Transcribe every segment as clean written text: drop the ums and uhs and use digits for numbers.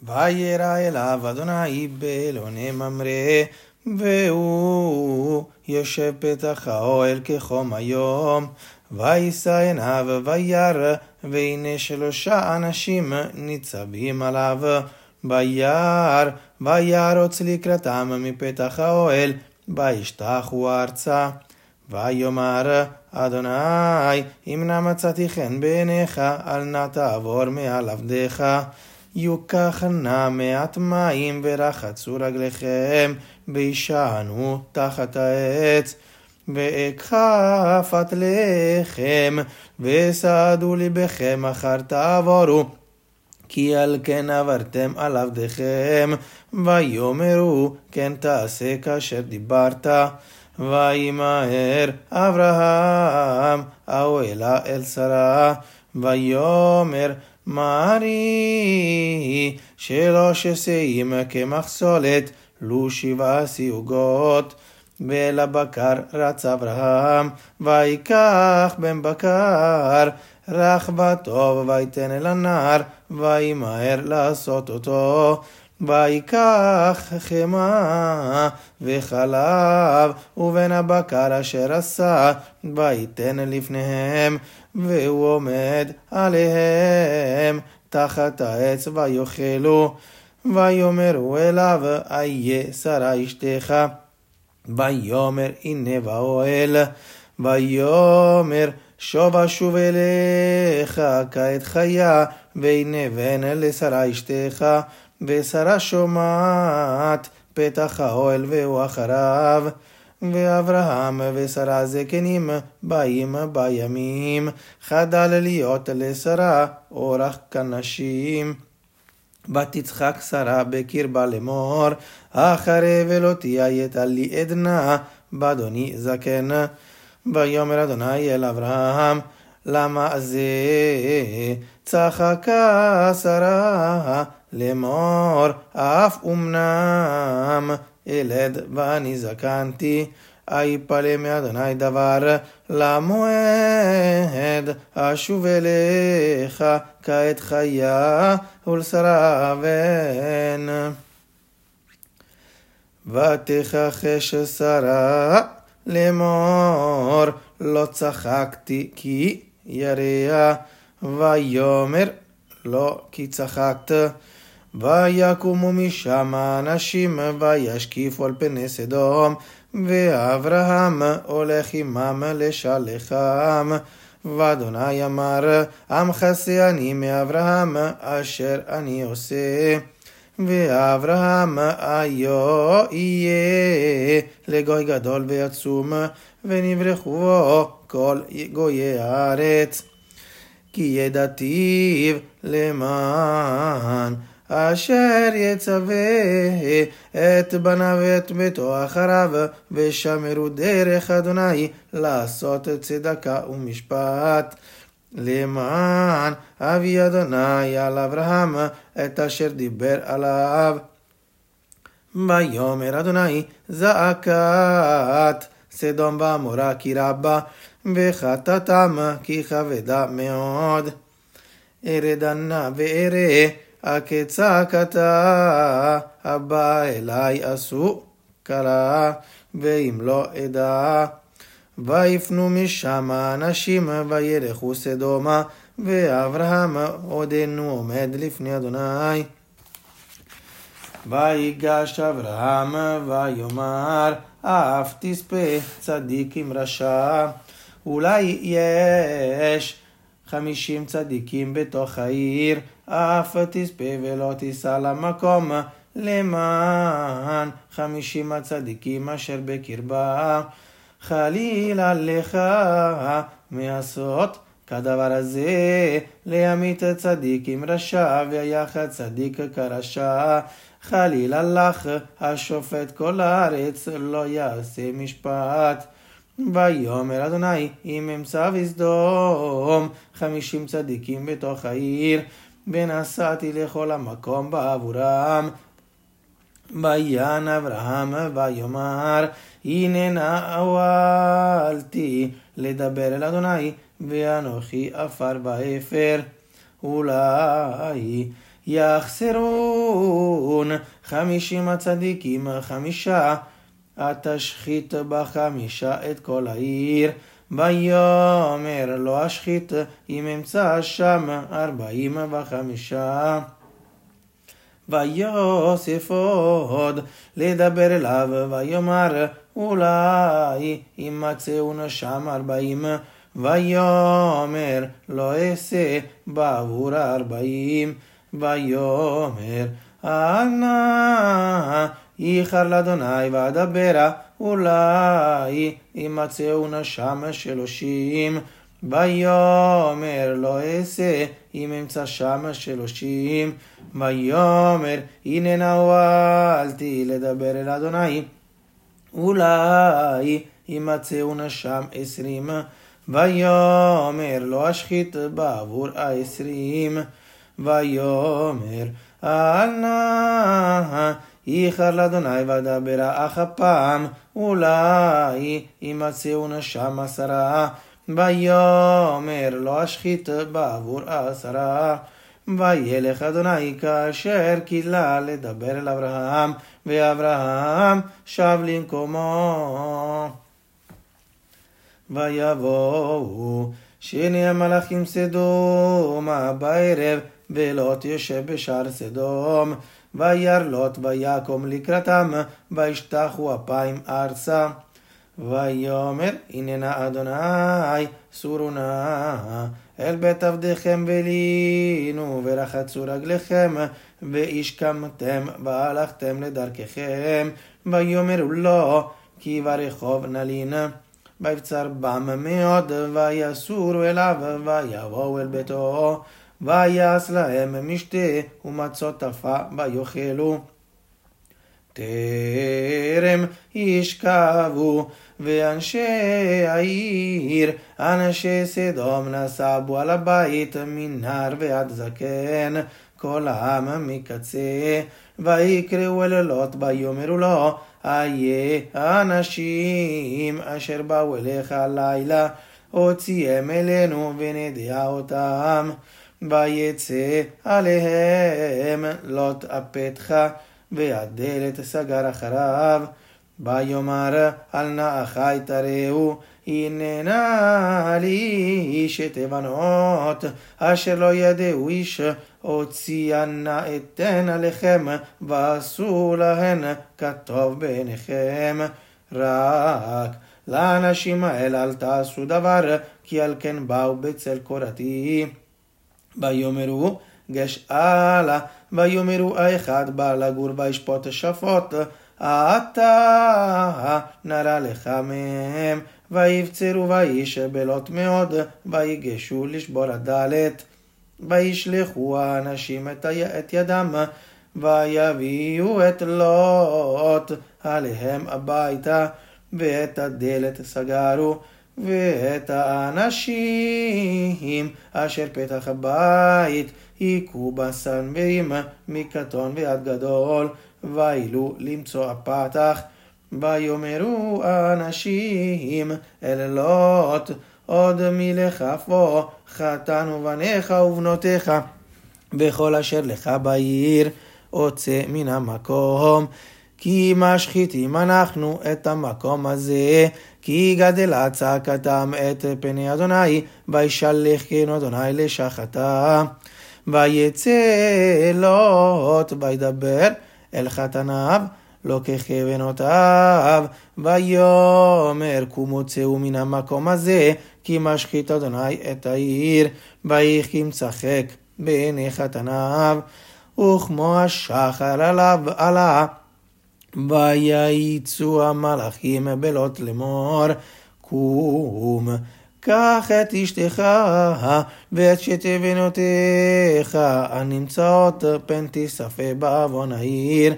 וירא אליו אדוני באלוני ממרא, והוא יושב פתח האוהל כחום היום. וישא עיניו וירא, והנה 3 אנשים ניצבים עליו. וירוץ לקראתם מפתח האוהל, וישתחו ארצה. ויאמר אדוני, אם נא מצאתי חן בעיניך, אל נא תעבור מעל עבדיך. יוקח נא מעט מים ורחצו רגליכם, וישענו תחת העץ. ואקחה פת לחם, וסעדו ליבכם אחר תעבורו, כי על כן עברתם על עבדיכם. ויאמרו כן תעשה כאשר דיברת. וימהר אברהם האוהלה אל שרה, ויאמר מהרי 3 שאים כמחסולת, לו 7 סיוגות. ואל הבקר רץ אברהם, ויקח בן בקר רך וטוב, ויתן אל הנער, וימהר לעשות אותו. ויקח חמאה וחלב ובן הבקר אשר עשה, ויתן לפניהם, והוא עומד עליהם תחת העץ ויאכלו. ויאמרו אליו איה שרה אשתך? ויאמר הנה באוהל. ויאמר שוב אשוב אליך כעת חיה, והנה בן לשרה אשתך. ושרה שומעת פתח האוהל והוא אחריו. ואברהם ושרה זקנים באים בימים, חדל להיות לשרה אורח כנשים. ותצחק שרה בקרבה לאמור, אחרי ולא תהיה לי עדנה באדוני זקן. ויאמר אדוני אל אברהם, למה זה צחקה שרה לאמור, אף אמנם ילד ואני זקנתי? היפלא מאדוני דבר למועד, אשוב אליך כעת חיה ולשרה בן. ותכחש שרה לאמור, לא צחקתי כי ירא. ויאמר לא כי צחקת. ויקומו משם אנשים וישקיפו על פני סדום, ואברהם הולך עמם לשלחם. ואדוני אמר, המחסה אני מאברהם אשר אני עושה. ואברהם היו יהיה לגוי גדול ויצום, ונברכו כל גויי הארץ. כי ידעתיו למען אשר יצווה את בניו ואת ביתו אחריו, ושמרו דרך אדוני לעשות צדקה ומשפט, למען אבי אדוני על אברהם את אשר דיבר עליו. ויאמר אדוני, זעקת סדום ועמורה כי רבה, וחטאתם כי כבדה מאוד. ארדה נא ואראה כצעקתה הבא אלי עשו קלה, ואם לא אדע. ויפנו משם אנשים וילכו סדומה, ואברהם עודנו עומד לפני אדוני. ויגש אברהם ויאמר, אף תספה צדיק עם רשע? אולי יש 50 צדיקים בתוך העיר, אף תספה ולא תיסע למקום, למען 50 הצדיקים אשר בקרבה. חלילה לך מעשות כדבר הזה, להמית צדיק עם רשע, ויחד צדיק כרשע. חלילה לך השופט כל הארץ לא יעשה משפט. ויאמר אדוני, אם אמצא בסדום 50 צדיקים בתוך העיר, ונסעתי לכל המקום בעבורם. ויען אברהם ויאמר, הנה נאוולתי לדבר אל אדוני, ואנוכי עפר באפר. אולי יחסרון 50 הצדיקים 5, התשחית ב5 את כל העיר. ויאמר לא אשחית אם אמצא שם 45. ויוסף עוד לדבר אליו ויאמר אולי ימצאון שם 40. ויאמר לא אעשה בעבור 40. ויאמר אנא איחר לאדוני ואדברה אולי ימצאון שם 30. ויאמר לא אעשה אם אמצא שם 30. ויאמר הנה נאוהלתי לדבר אל אדוני אולי ימצאון שם 20. ויאמר לא אשחית בעבור 20. ויאמר אנא איחר לאדוני ואדברה אך הפעם אולי ימצאון שם 10. ויאמר לא אשחית בעבור 10. וילך אדוני כאשר קילה לדבר אל אברהם, ואברהם שב למקומו. ויבואו שני המלאכים סדומה בערב, ולוט יושב בשער סדום. וירא לוט ויקום לקראתם, וישתחו אפיים ארצה. ויאמר הננה אדוני סורו נא אל בית עבדיכם ולינו, ורחצו רגליכם, והשכמתם והלכתם לדרככם. ויאמרו לו כי ברחוב נלין. ויבצר בם מאוד, ויסורו אליו, ויבואו אל ביתו. ויעש להם משתה ומצות טפה ויאכלו. טרם ישכבו, ואנשי העיר, אנשי סדום, נסבו על הבית מנהר ועד זקן, כל העם מקצה. ויקראו אל לוט ויאמרו לו איה האנשים אשר באו אליך הלילה, הוציאם אלינו ונדע אותם. ויצא עליהם לוט הפתחה, והדלת סגר אחריו. ויאמר אל נא אחי תראו, הננה לי שתי בנות אשר לא ידעו איש, הוציאנה אתן עליכם, ועשו להן כטוב בעיניכם. רק לאנשים האלה אל תעשו דבר, כי על כן באו בצל קורתי. ויאמרו גש הלאה. ויאמרו האחד בא לגור וישפוט שפוט, אתה נראה לך מהם. ויבצרו וישבלות מאוד, ויגשו לשבור הדלת. וישלחו האנשים את ידם, ויביאו את לוט עליהם הביתה, ואת הדלת סגרו. ואת האנשים אשר פתח הבית היכו בסנוורים מקטון ועד גדול, ואילו למצוא הפתח. ויאמרו האנשים אל לוט עוד מלכפו חתנו בניך ובנותיך, וכל אשר לך בעיר הוצא מן המקום, כי משחיתים אנחנו את המקום הזה, כי גדלה צעקתם את פני אדוני, וישלחנו אדוני לשחתה. ויצא לוט וידבר אל חתניו לא ככוונותיו, ויאמר קומו צאו מן המקום הזה, כי משחית אדוני את העיר. ויחי משחק בעיני חתניו, וכמו השחר עליו עלה. ויעצו המלאכים בלוט לאמור קום, קח את אשתך ואת שתי בנותיך הנמצאות פן תיספה בעוון העיר.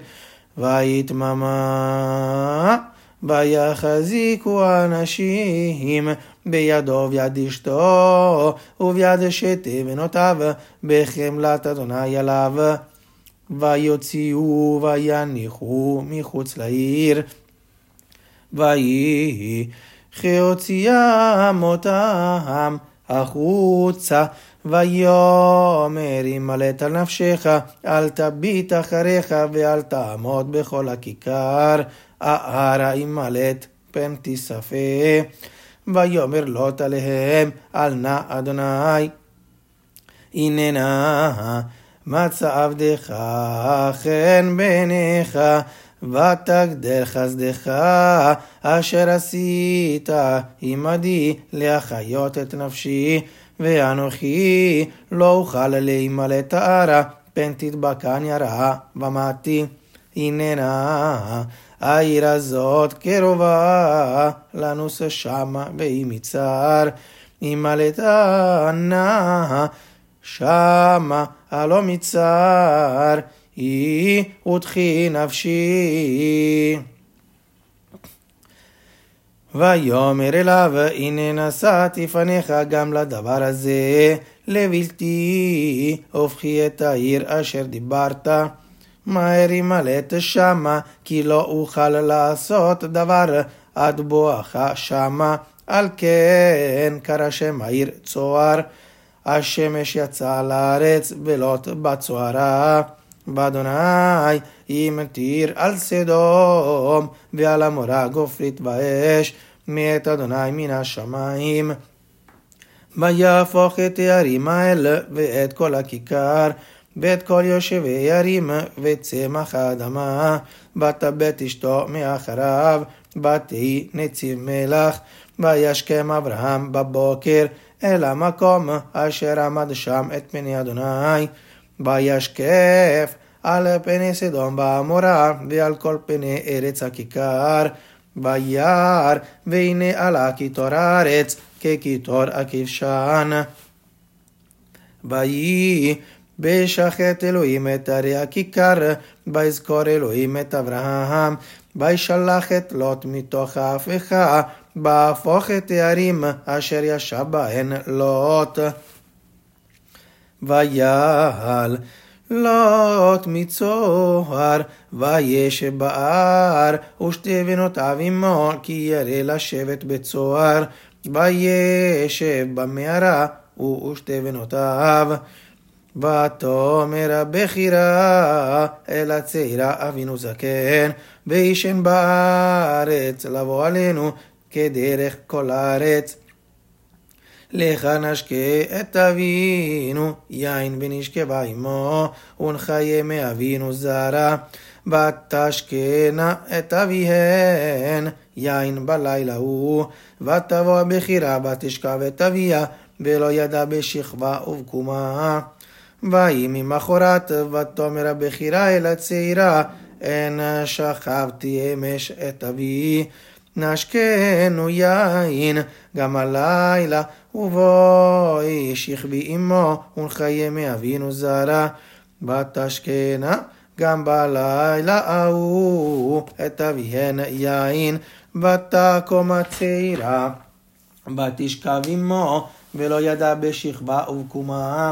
ויתממה, ויחזיקו האנשים בידו וביד אשתו וביד שתי בנותיו בחמלת אדוני עליו. ויוציאו ויניחו מחוץ לעיר. ויהי כהוציאם אותם החוצה, ויאמר ימלט על נפשך, אל תביט אחריך ואל תעמוד בכל הכיכר, אהרה ימלט פן תספה. ויאמר לוט עליהם, אל נא אדוני, הננה מצא עבדך חן בעיניך, ותגדל חסדך אשר עשית עמדי להחיות את נפשי, ואנוכי לא אוכל להימלט אהרה, פן תדבקני הרעה ומתי. הננה העיר הזאת קרובה לנוס שמה והיא מצר, ימלטה נא שמה הלא מצר, היא ותחי נפשי. ויאמר אליו, הנה נשאתי פניך גם לדבר הזה, לבלתי הופכי את העיר אשר דיברת. מהר ימלט שמה, כי לא אוכל לעשות דבר עד בואך שמה. על כן קרא שם העיר צוער. השמש יצא לארץ ולוט בצוערה. ואדוני ימטיר על סדום ועל עמורה גופרית באש מאת אדוני מן השמיים. ויהפוך את הערים האלה ואת כל הכיכר ואת כל יושבי הערים וצמח האדמה, ותבט אשתו מאחריו, ותהי נציב מלח. וישכם אברהם בבוקר אל המקום אשר עמד שם את פני אדוני, וישקף על פני סדום ועמורה ועל כל פני ארץ הכיכר. וירא והנה עלה קיטור הארץ כקיטור הכבשן. ויהי בשחט אלוהים את ערי הכיכר, ויזכור אלוהים את אברהם, וישלח את לוט מתוך ההפכה, בהפוך את הערים אשר ישב בהן לוט. ויעל לוט מצוהר, וישב בהר, ושתי בנותיו עמו, כי ירא לשבת בצוהר. וישב במערה, ושתי בנותיו. ותאמר הבכירה אל הצעירה, אבינו זקן, וישן בארץ לבוא עלינו כדרך כל הארץ. לך נשקה את אבינו יין ונשכבה עמו, ונחיה מאבינו זרע. ותשקנה את אביהן יין בלילה ההוא. ותבוא הבכירה ותשכב את אביה, ולא ידע בשכבה ובקומה. ויהי ממחרת, ותאמר הבכירה אל הצעירה, אין שכבתי אמש את אבי, נשקנו יין גם הלילה, ובואי שכבי עמו, ונחיה מאבינו זרע. ותשקנה גם בלילה ההוא את אביהן יין. ותקום הצעירה ותשכב עמו, ולא ידע בשכבה ובקומה.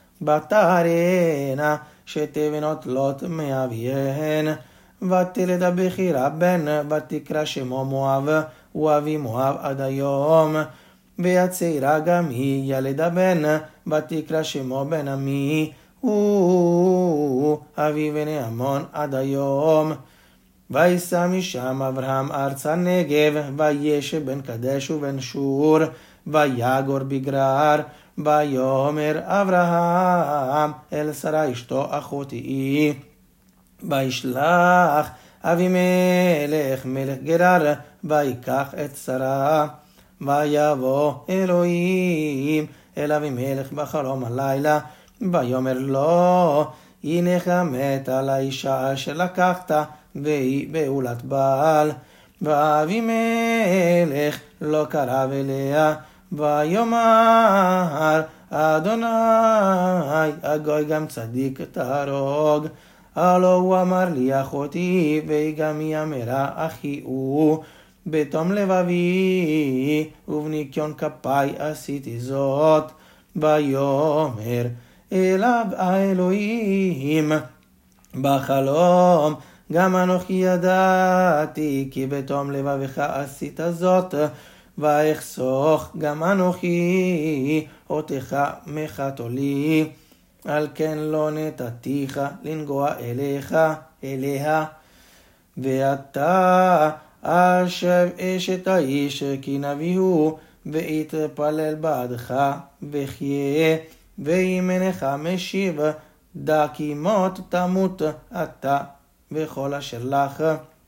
ותערנה שתי בנות לוט מאביהן. ותלד הבכירה בן, ותקרא שמו מואב, ואבי מואב עד היום. והצעירה גם היא ילדה בן, ותקרא שמו בן עמי, הוא אבי בני עמון עד היום. ויסע משם אברהם ארץ הנגב, וישב בין קדש ובין שור, ויגור בגרר. ויאמר אברהם אל שרה אשתו אחותי, וישלח אבימלך מלך גרר, ויקח את שרה. ויבוא אלוהים אל אבימלך בחלום הלילה, ויאמר לו, הנך מת על האישה אשר לקחת, והיא בעולת בעל. ואבימלך לא קרב אליה. ויאמר אדוני, הגוי גם צדיק תהרוג. הלא הוא אמר לי אחותי, והיא גם היא אמרה אחי הוא. בתום לבבי ובניקיון כפיי עשיתי זאת. ויאמר אליו האלוהים בחלום, גם אנוכי ידעתי כי בתום לבבך עשית זאת, ואחסוך גם אנוכי אותך מחתולי, על כן לא נתתיך לנגוע אליה. ואתה אשב אשת האיש כי נביא הוא, ויתפלל בעדך וחיה, ואם אינך משיב דע כי מות תמות אתה וכל אשר לך.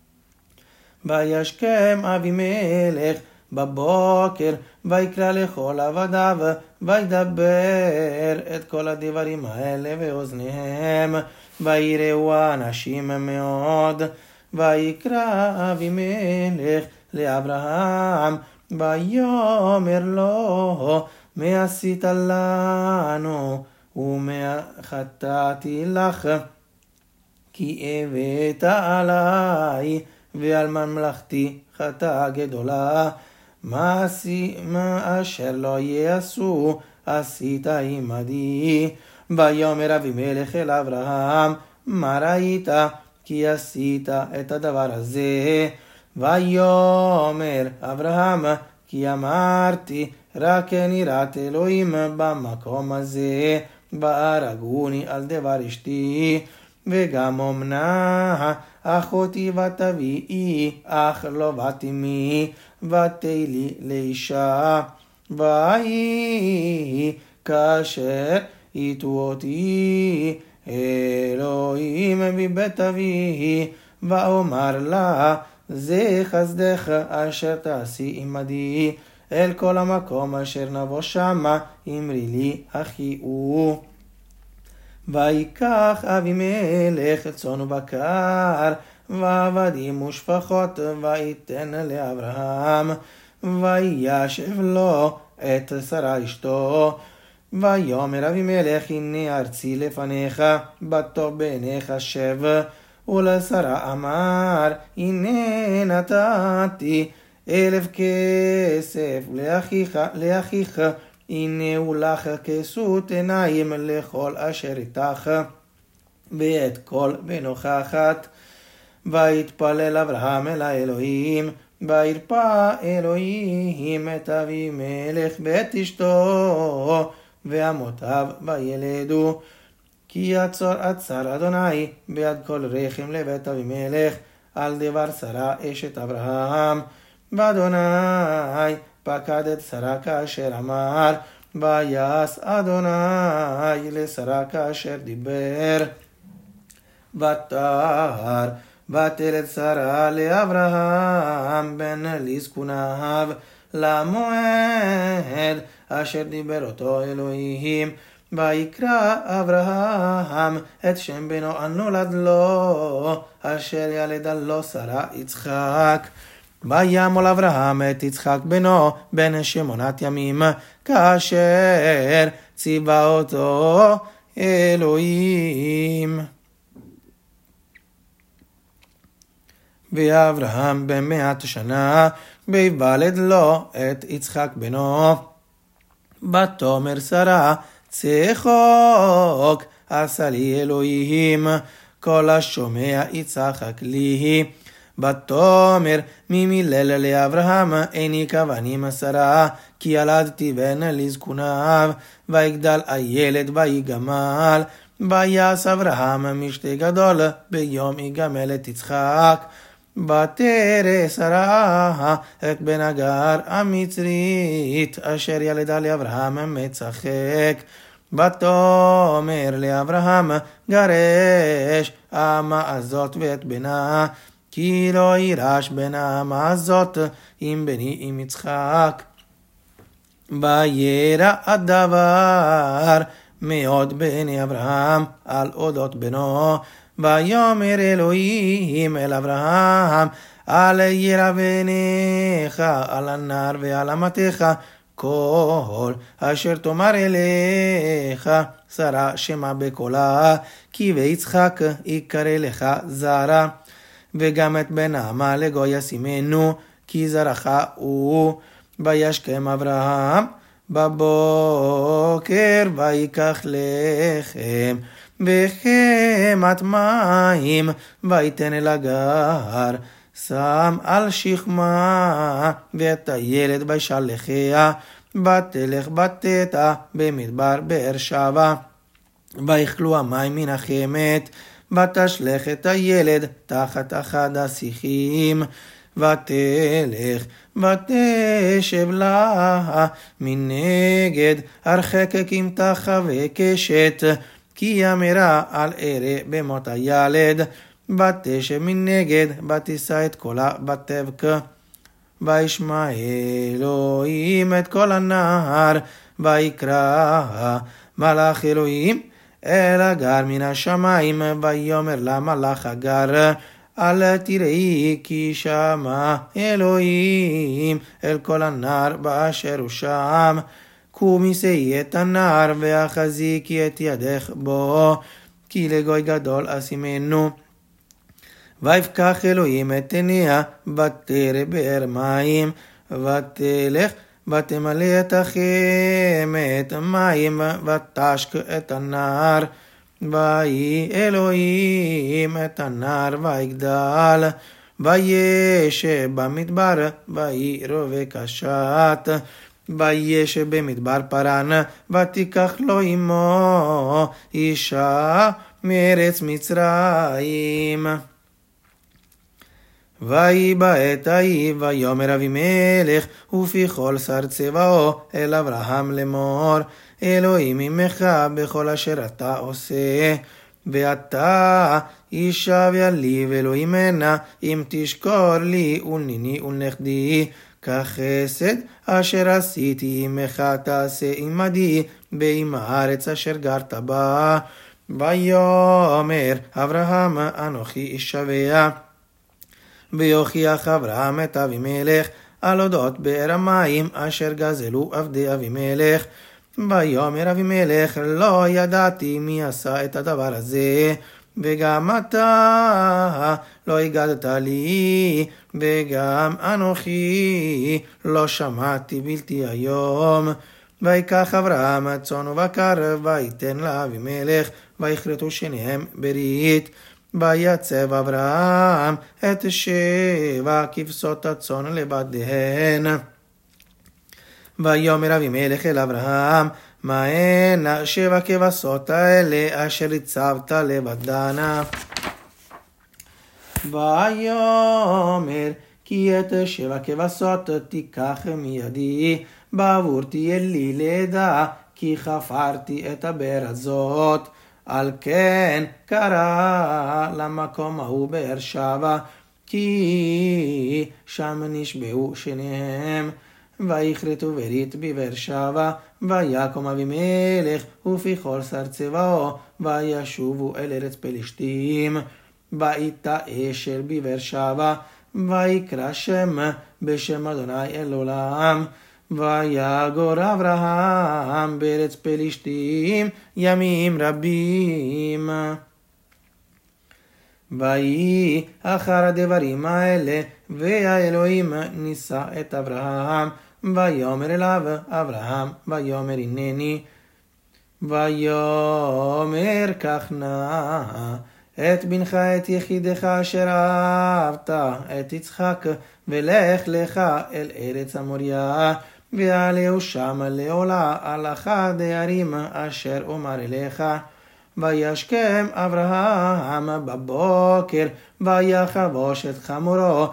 וישכם אבימלך בבוקר, ויקרא לכל עבדיו, וידבר את כל הדברים האלה באוזניהם, ויראו האנשים מאוד. ויקרא אבימלך לאברהם, ויאמר לו, מה עשית לנו ומה חטאתי לך, כי הבאת עלי ועל ממלכתי חטאה גדולה. מה אשר לא יעשו עשית עמדי. ויאמר אבימלך אל אברהם, מה ראית כי עשית את הדבר הזה? ויאמר אברהם, כי אמרתי רק נראת אלוהים במקום הזה, והרגוני על דבר אשתי, וגם אמנה אחותי ותביאי, אך לא ותמי ותהי לי לאישה. ויהי כאשר הטעו אותי אלוהים מבית אבי, ואומר לה, זה חסדך אשר תעשי עמדי, אל כל המקום אשר נבוא שמה אמרי לי אחי הוא. ויקח אבימלך צאן ובקר ועבדים ושפחות, ויתן לאברהם, וישב לו את שרה אשתו. ויאמר אבימלך, הנה ארצי לפניך, בטוב בעיניך שב. ולשרה אמר, הנה נתתי 1,000 כסף לאחיך, הנה הוא לך כסות עיניים לכל אשר איתך, ואת כל בנוכחת. ויתפלל אברהם אל האלוהים, וירפא אלוהים את אבימלך ואת אשתו ואמותיו וילדו, כי עצר אדוני ביד כל רחם לבית אבימלך על דבר שרה אשת אברהם. ואדוני פקד את שרה כאשר אמר, ויעש אדוני לשרה כאשר דיבר. ותהר ותלד שרה לאברהם בן לזקוניו למועד אשר דיבר אותו אלוהים. ויקרא אברהם את שם בנו הנולד לו אשר ילדה לו שרה יצחק. וימול אברהם את יצחק בנו בן 8 ימים, כאשר ציווה אותו אלוהים. ואברהם ב100 שנה ויוולד לו את יצחק בנו. ותאמר שרה, צחוק עשה לי אלוהים, כל השומע יצחק לי. ותאמר, מי מילל לאברהם, איני כבנים שרה, כי ילדתי בן לזקוניו, ויגדל הילד ויגמל. ויעש אברהם משתה גדול ביום יגמל את יצחק. ותרא שרה את בן הגר המצרית אשר ילדה לאברהם מצחק. ותאמר לאברהם, גרש האמה הזאת ואת בנה, כי לא יירש בן האמה הזאת עם בני עם יצחק. וירא הדבר מאוד בעיני אברהם על אודות בנו. ויאמר אלוהים אל אברהם, אל ירא בעיניך על הנער ועל אמתך, כל אשר תאמר אליך שרה שמע בקולה, כי ביצחק יקרא לך זרע. וגם את בן האמה לגוי ישימנו, כי זרעך הוא. וישכם אברהם בבוקר, ויקח לחם וחמת מים, ויתן אל הגר שם על שכמה, ואת הילד בישלחיה, בתלך בתתה במדבר באר שבע. ויכלו המים מן החמת, ותשלך את הילד תחת אחד השיחים, ותלך ותשב לה מנגד הרחק כמתחה וקשת, כי אמרה על ערה במות הילד, ותשב מנגד ותישא את קולה ותבכה. וישמע אלוהים את כל הנהר, ויקרא מלאך אלוהים אל הגר מן השמיים, ויאמר למלאך הגר, אל תראי כי שמע אלוהים אל כל הנהר באשר הוא שם, קומי שאי את הנהר ואחזיקי את ידך בו, כי לגוי גדול אשימנו. ויפקח אלוהים את עיניה, ותרא באר מים, ותלך ותמלא את החמת מים, ותשק את הנהר. ויהי אלוהים את הנהר ויגדל, וישב במדבר, ויהי רווק השת. וישב במדבר פרן, ותיקח לו עמו אישה מארץ מצרים. ויהי בעת ההיא, ויאמר אבימלך ופי כל שר צבאו אל אברהם לאמור, אלוהים עמך בכל אשר אתה עושה, ואתה אישה ויליב אלוהים הנה, אם תשקור לי ולניני ולנכדי, כחסד אשר עשיתי עמך תעשה עמדי ועם הארץ אשר גרת בה. ויאמר אברהם, אנוכי איש שבע. ויוכיח אברהם את אבימלך על אודות באר המים אשר גזלו עבדי אבימלך. ויאמר אבימלך, לא ידעתי מי עשה את הדבר הזה, וגם אתה לא הגדת לי, וגם אנוכי לא שמעתי בלתי היום. ויקח אברהם צאן ובקר, ויתן לאבימלך, ויכרתו שניהם ברית. ויצב אברהם את 7 כבשות הצאן לבדיהן. ויאמר אבימלך אל אברהם, מה הן 7 כבשות האלה אשר הצבת לבדנה? ויאמר, כי את 7 כבשות תיקח מידי, בעבור תהיה לי לידה, כי חפרתי את הבאר הזאת. על כן קרא למקום ההוא באר שבע, כי שם נשבעו שניהם. ויכרתו ברית בבאר שבע, ויקום אבימלך ופי כל שר צבאו, וישובו אל ארץ פלישתים. ויטע אשל בבאר שבע, ויקרא שם בשם אדוני אל עולם. ויגור אברהם בארץ פלישתים ימים רבים. ויהי אחר הדברים האלה, והאלוהים נישא את אברהם, ויאמר אליו אברהם, ויאמר הנני. ויאמר קח נא את בנך את יחידך אשר אהבת את יצחק, ולך לך אל ארץ המוריה, ועלהו שם לעולה על אחד הערים אשר אומר אליך. וישכם אברהם בבוקר, ויחבוש את חמורו,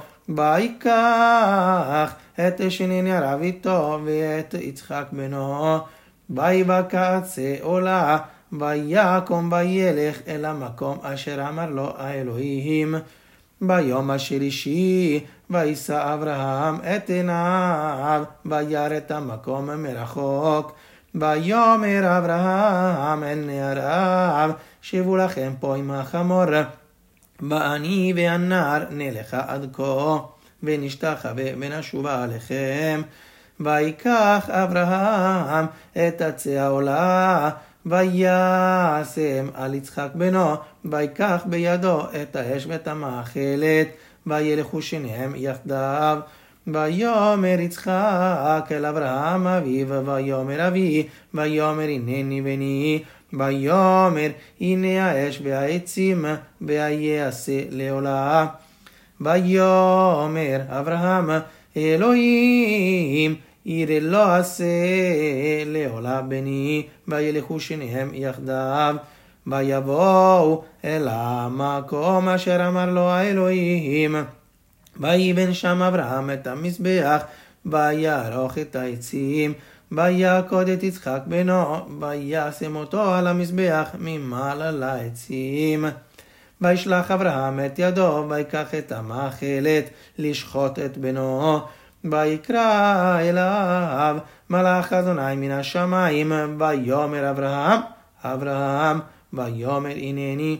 ויקח את שני נעריו איתו ואת יצחק בנו, ויבקע עצי עולה, ויקום וילך אל המקום אשר אמר לו האלוהים. ביום השלישי וישא אברהם את עיניו, וירא את המקום מרחוק. ויאמר אברהם אל נעריו, שבו לכם פה עם החמור, ואני והנער נלכה עד כה, ונשתחווה ונשובה עליכם. ויקח אברהם את עצי העולה, וישם על יצחק בנו, ויקח בידו את האש ואת המאכלת, וילכו שניהם יחדיו. ויאמר יצחק אל אברהם אביו, ויאמר אבי, ויאמר הנני בני, ויאמר הנה האש והעצים, ויעשה לעולה. ויאמר אברהם אלוהים יראה לא עשה לעולה בני, וילכו שניהם יחדיו, ויבואו אל המקום אשר אמר לו האלוהים, ויבן שם אברהם את המזבח, ויערוך את העצים, ויקוד את יצחק בנו, וישם אותו על המזבח ממעלה לעצים. וישלח אברהם את ידו, ויקח את המאכלת לשחוט את בנו, ויקרא אליו מלאך אדוני מן השמיים, ויאמר אברהם אברהם, ויאמר הנני.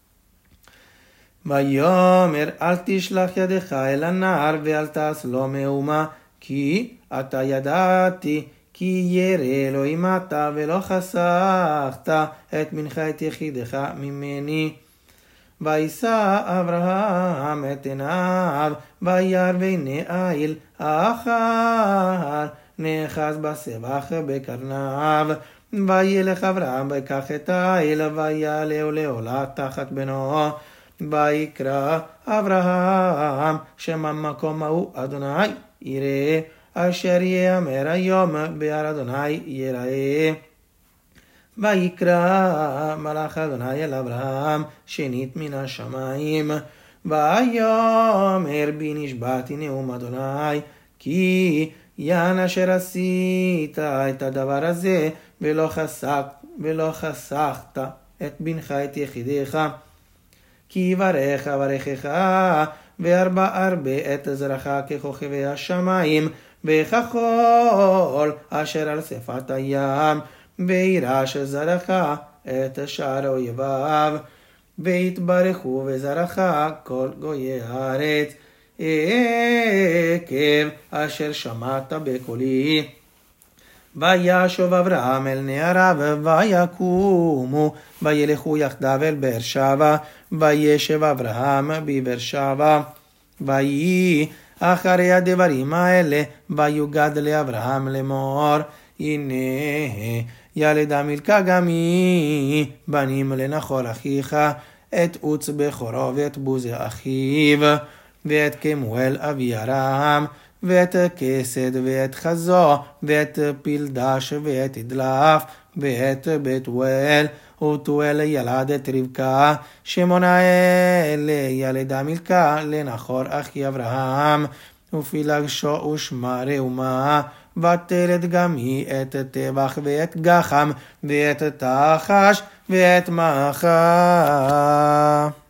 ויאמר אל תשלח ידך אל הנער, ואל תעש לו מאומה, כי אתה ידעתי כי ירא אלוהים אתה, ולא חסכת את בנך את יחידך ממני. וישא אברהם את עיניו, וירא והנה איל אחר נאחז בסבך בקרניו. וילך אברהם ויקח את האיל, ויעלהו לעולה תחת בנו. ויקרא אברהם שם המקום ההוא אדוני יראה, אשר יאמר היום בהר אדוני יראה. ויקרא מלאך אדוני אל אברהם שנית מן השמיים, ויאמר בי נשבעתי נאום אדוני, כי יען אשר עשית את הדבר הזה, ולא חסכת את בנך את יחידך, כי יברך אברכך, והרבה את זרעך ככוכבי השמיים, וככל אשר על שפת הים, וירש זרעך את שאר אויביו, ויתברכו בזרעך כל גויי הארץ, עקב אשר שמעת בקולי. וישוב אברהם אל נעריו, ויקומו, וילכו יחדיו אל באר שבע, וישב אברהם בבאר שבע. ויהי אחרי הדברים האלה, ויוגד לאברהם לאמור, הנה ילדה מילכה גם היא בנים לנחור אחיך, את עוץ בכורו ואת בוז אחיו, ואת כמואל אבי ארם, ואת כסד ואת חזו, ואת פילדש ואת הדלף, ואת בתואל, ותואל ילד את רבקה, שמונאל ילדה מילכה לנחור אחי אברהם, ופילגשו ושמה ראומה, ותלד גם היא את טבח ואת גחם, ואת תחש ואת מאחה.